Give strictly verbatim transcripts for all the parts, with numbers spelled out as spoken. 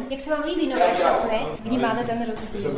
Jak se vám líbí nové šatny? Vnímáte ten rozdíl?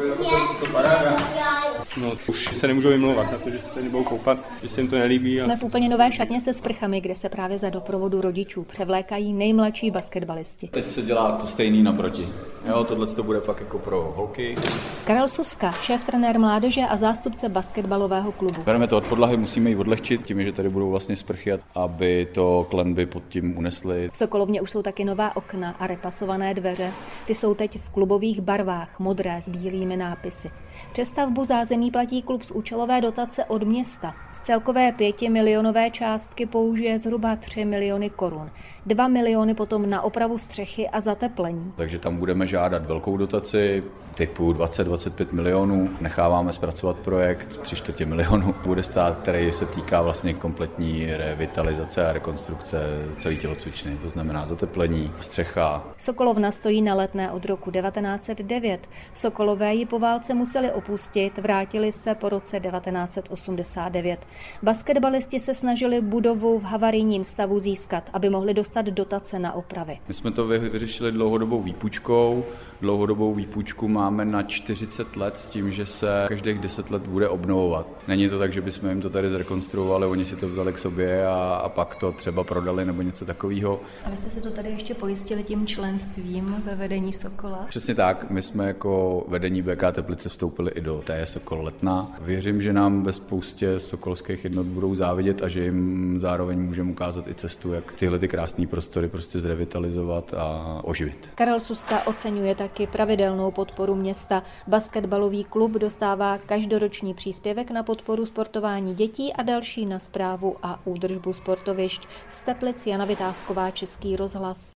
No, už se nemůžou vymlouvat na to, že se tady budou koupat, že se jim to nelíbí. A... Jsme v úplně nové šatně se sprchami, kde se právě za doprovodu rodičů převlékají nejmladší basketbalisti. Teď se dělá to stejný naproti. Jo, tohle to bude pak jako pro holky. Karel Suska, šéf-trenér mládeže a zástupce basketbalového klubu. Bereme to od podlahy, musíme ji odlehčit tím, že tady budou vlastně sprchy, aby to klenby pod tím unesly. V Sokolovně už jsou taky nová okna a repasované dveře. Ty jsou teď v klubových barvách, modré s bílými nápisy. Přestavbu zázemí platí klub z účelové dotace od města. Z celkové pětimilionové částky použije zhruba tři miliony korun. Dva miliony potom na opravu střechy a zateplení. Takže tam budeme žádat velkou dotaci typu dvacet až dvacet pět milionů. Necháváme zpracovat projekt tři čtvrtě milionu bude stát, který se týká vlastně kompletní revitalizace a rekonstrukce celé tělocvičny. To znamená zateplení, střecha. Sokolovna stojí na Letné od roku devatenáct set devět. Sokolové ji po válce museli opustit, vrátili se po roce devatenáct set osmdesát devět. Basketbalisti se snažili budovu v havarijním stavu získat, aby mohli dostat dotace na opravy. My jsme to vyřešili dlouhodobou výpůjčkou. Dlouhodobou výpůjčku máme na čtyřicet let s tím, že se každých deset let bude obnovovat. Není to tak, že bychom jim to tady zrekonstruovali, oni si to vzali k sobě a, a pak to třeba prodali nebo něco takového. A vy jste se to tady ještě pojistili tím členstvím ve vedení Sokola? Přesně tak, my jsme jako vedení B K Teplice vstoupili i do té Sokol Letná. Věřím, že nám ve spoustě sokolských jednot budou závidět a že jim zároveň můžeme ukázat i cestu, jak tyhle ty krásné prostory prostě zrevitalizovat a oživit. Karel Suska oceňuje taky pravidelnou podporu města. Basketbalový klub dostává každoroční příspěvek na podporu sportování dětí a další na správu a údržbu sportovišť. Z Teplic Jana Vytázková, Český rozhlas.